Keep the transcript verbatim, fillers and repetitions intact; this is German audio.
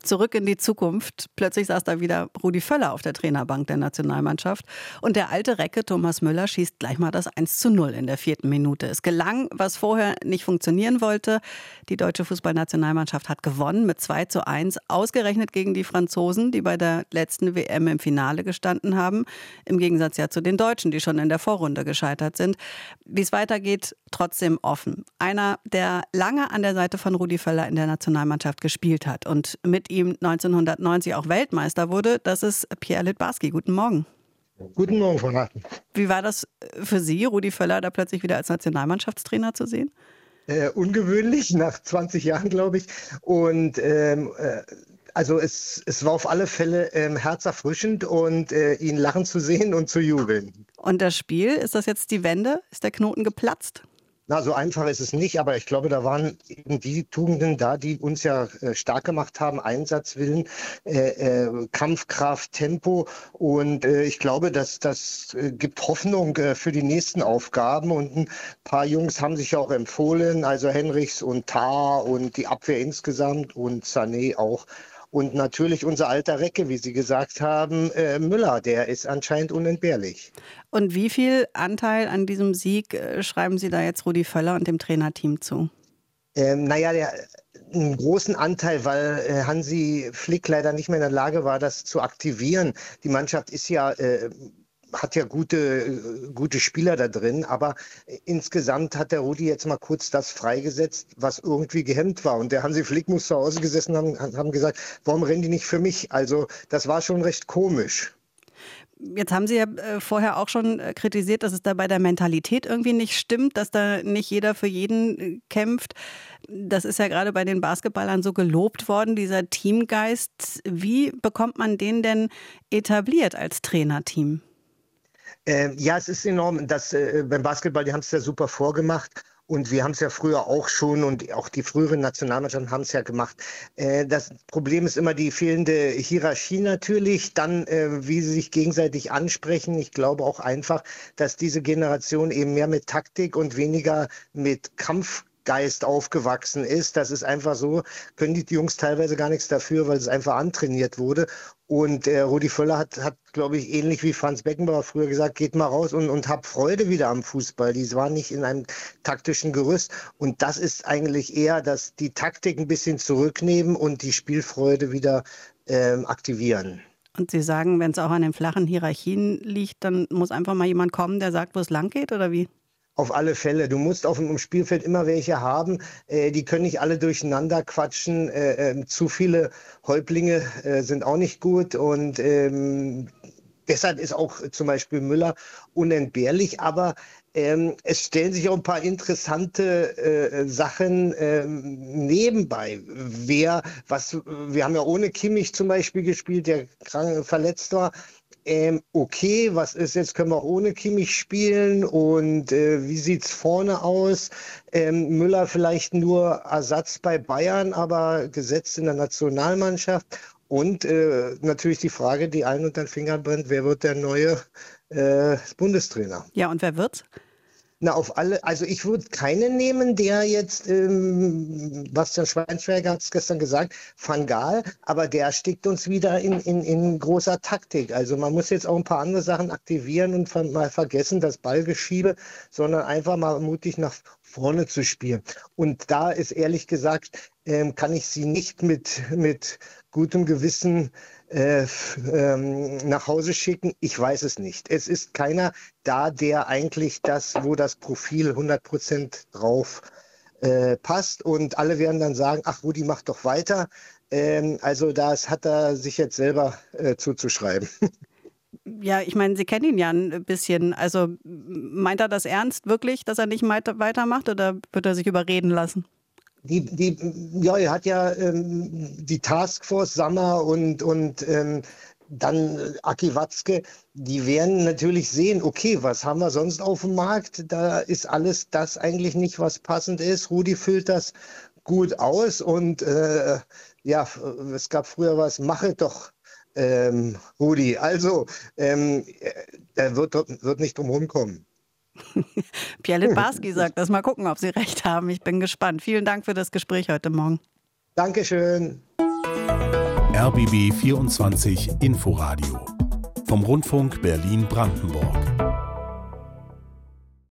Zurück in die Zukunft. Plötzlich saß da wieder Rudi Völler auf der Trainerbank der Nationalmannschaft. Und der alte Recke Thomas Müller schießt gleich mal das eins zu null in der vierten Minute. Es gelang, was vorher nicht funktionieren wollte. Die deutsche Fußballnationalmannschaft hat gewonnen mit zwei zu eins. Ausgerechnet gegen die Franzosen, die bei der letzten W M im Finale gestanden haben. Im Gegensatz ja zu den Deutschen, die schon in der Vorrunde gescheitert sind. Wie es weitergeht, trotzdem offen. Einer, der lange an der Seite von Rudi Völler in der Nationalmannschaft gespielt hat und mit ihm neunzehnhundertneunzig auch Weltmeister wurde, das ist Pierre Littbarski. Guten Morgen. Guten Morgen, Frau Harten. Wie war das für Sie, Rudi Völler da plötzlich wieder als Nationalmannschaftstrainer zu sehen? Äh, ungewöhnlich, nach zwanzig Jahren, glaube ich. Und ähm, äh, also es, es war auf alle Fälle ähm, herzerfrischend und äh, ihn lachen zu sehen und zu jubeln. Und das Spiel, ist das jetzt die Wende? Ist der Knoten geplatzt? Na, so einfach ist es nicht, aber ich glaube, da waren eben die Tugenden da, die uns ja äh, stark gemacht haben. Einsatzwillen, äh, äh, Kampfkraft, Tempo und äh, ich glaube, dass das äh, gibt Hoffnung äh, für die nächsten Aufgaben und ein paar Jungs haben sich ja auch empfohlen, also Henrichs und Tah und die Abwehr insgesamt und Sané auch. Und natürlich unser alter Recke, wie Sie gesagt haben, äh, Müller, der ist anscheinend unentbehrlich. Und wie viel Anteil an diesem Sieg äh, schreiben Sie da jetzt Rudi Völler und dem Trainerteam zu? Ähm, naja, der, einen großen Anteil, weil äh, Hansi Flick leider nicht mehr in der Lage war, das zu aktivieren. Die Mannschaft ist ja... Äh, hat ja gute, gute Spieler da drin, aber insgesamt hat der Rudi jetzt mal kurz das freigesetzt, was irgendwie gehemmt war. Und der Hansi Flick muss zu Hause gesessen haben, haben gesagt, warum rennen die nicht für mich? Also das war schon recht komisch. Jetzt haben Sie ja vorher auch schon kritisiert, dass es da bei der Mentalität irgendwie nicht stimmt, dass da nicht jeder für jeden kämpft. Das ist ja gerade bei den Basketballern so gelobt worden, dieser Teamgeist. Wie bekommt man den denn etabliert als Trainerteam? Ähm, ja, es ist enorm. Das, äh, beim Basketball, die haben es ja super vorgemacht. Und wir haben es ja früher auch schon und auch die früheren Nationalmannschaften haben es ja gemacht. Äh, das Problem ist immer die fehlende Hierarchie natürlich, dann äh, wie sie sich gegenseitig ansprechen. Ich glaube auch einfach, dass diese Generation eben mehr mit Taktik und weniger mit Kampf Geist aufgewachsen ist. Das ist einfach so, können die Jungs teilweise gar nichts dafür, weil es einfach antrainiert wurde. Und äh, Rudi Völler hat, hat glaube ich, ähnlich wie Franz Beckenbauer früher gesagt, geht mal raus und, und hab Freude wieder am Fußball. Die waren nicht in einem taktischen Gerüst. Und das ist eigentlich eher, dass die Taktik ein bisschen zurücknehmen und die Spielfreude wieder ähm, aktivieren. Und Sie sagen, wenn es auch an den flachen Hierarchien liegt, dann muss einfach mal jemand kommen, der sagt, wo es lang geht, oder wie? Auf alle Fälle. Du musst auf dem Spielfeld immer welche haben. Äh, die können nicht alle durcheinander quatschen. Äh, äh, zu viele Häuptlinge äh, sind auch nicht gut. Und ähm, deshalb ist auch zum Beispiel Müller unentbehrlich. Aber ähm, es stellen sich auch ein paar interessante äh, Sachen ähm, nebenbei. Wer, was, wir haben ja ohne Kimmich zum Beispiel gespielt, der krank verletzt war. Ähm, okay, was ist jetzt, können wir auch ohne Kimmich spielen und äh, wie sieht's vorne aus? Ähm, Müller vielleicht nur Ersatz bei Bayern, aber gesetzt in der Nationalmannschaft und äh, natürlich die Frage, die allen unter den Fingern brennt, wer wird der neue äh, Bundestrainer? Ja, und wer wird's? Na, auf alle, also ich würde keinen nehmen, der jetzt, ähm, Bastian Schweinsteiger hat es gestern gesagt, Van Gaal, aber der steckt uns wieder in, in, in großer Taktik. Also man muss jetzt auch ein paar andere Sachen aktivieren und ver- mal vergessen das Ballgeschiebe, sondern einfach mal mutig nach vorne zu spielen. Und da ist ehrlich gesagt, ähm, kann ich sie nicht mit, mit gutem Gewissen äh, ähm, nach Hause schicken. Ich weiß es nicht. Es ist keiner da, der eigentlich das, wo das Profil hundert Prozent drauf äh, passt. Und alle werden dann sagen, ach Rudi, mach doch weiter. Ähm, also das hat er sich jetzt selber äh, zuzuschreiben. Ja, ich meine, Sie kennen ihn ja ein bisschen. Also meint er das ernst wirklich, dass er nicht weitermacht oder wird er sich überreden lassen? Die, die, ja, er hat ja ähm, die Taskforce Sammer und, und ähm, dann äh, Aki Watzke, die werden natürlich sehen, okay, was haben wir sonst auf dem Markt? Da ist alles das eigentlich nicht, was passend ist. Rudi füllt das gut aus und äh, ja, es gab früher was, mache doch, ähm, Rudi. Also, ähm, er wird, wird nicht drum rumkommen. Pierre Littbarski sagt das. Mal gucken, ob Sie recht haben. Ich bin gespannt. Vielen Dank für das Gespräch heute Morgen. Dankeschön. R B B vierundzwanzig Inforadio vom Rundfunk Berlin-Brandenburg.